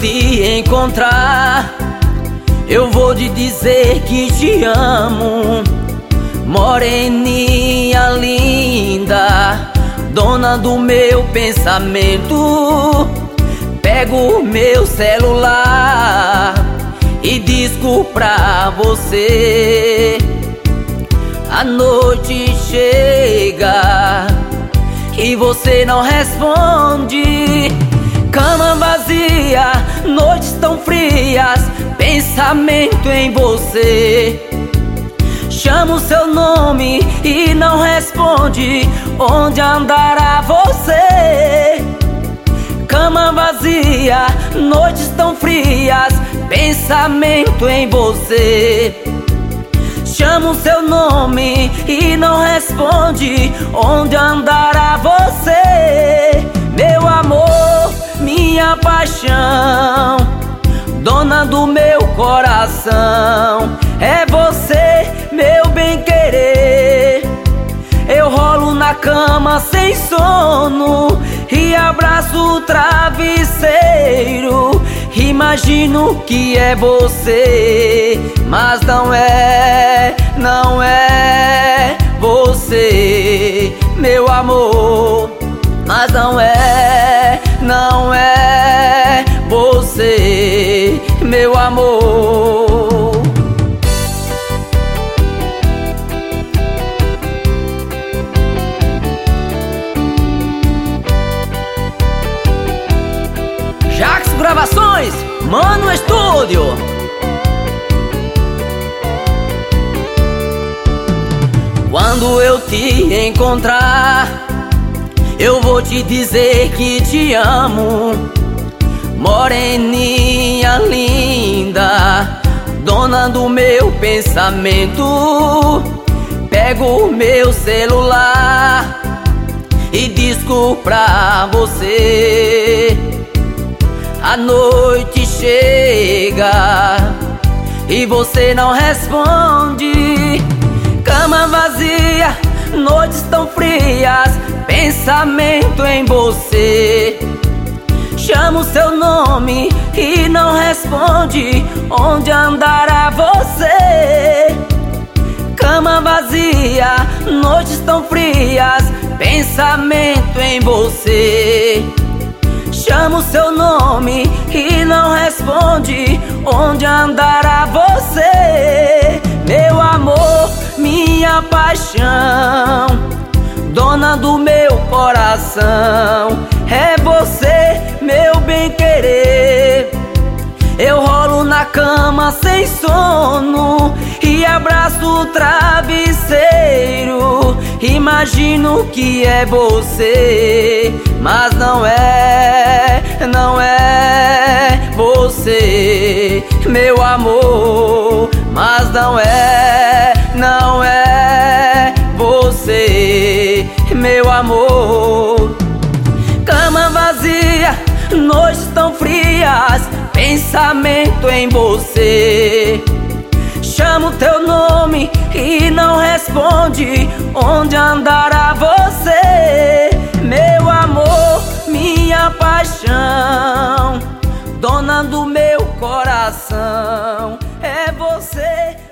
te encontrar, eu vou te dizer que te amo. Moreninha linda, dona do meu pensamento, pego o meu celular e disco pra você. A noite chega e você não responde. Cama vazia, noites tão frias, pensamento em você. Chamo seu nome e não responde. Onde andará você? Cama vazia, noites tão frias, pensamento em você. Chamo seu nome e não responde. Onde andará você? Meu amor, minha paixão, dona do meu coração, é você, meu bem-querer. Eu rolo na cama sem sono e abraço o travesseiro. Imagino que é você, mas não é você, meu amor. Mas não é você, meu amor. Jax Gravações, Mano Estúdio. Quando eu te encontrar, eu vou te dizer que te amo. Moreninha linda, dona do meu pensamento, pego o meu celular e disco pra você. A noite chega e você não responde. Cama vazia, noites tão frias, pensamento em você. Chamo seu nome e não responde. Onde andará você? Cama vazia, noites tão frias, pensamento em você. Chamo seu nome e não responde. Onde andará você? Meu amor, minha paixão, dona do meu coração, é você, meu bem-querer. Eu rolo na cama sem sono e abraço o travesseiro. Imagino que é você, mas não é você, meu amor. Mas não é você, meu amor. Cama vazia, noites tão frias, pensamento em você. Chamo teu nome e não responde. Onde andará você? Meu amor, minha paixão, dona do meu coração, é você.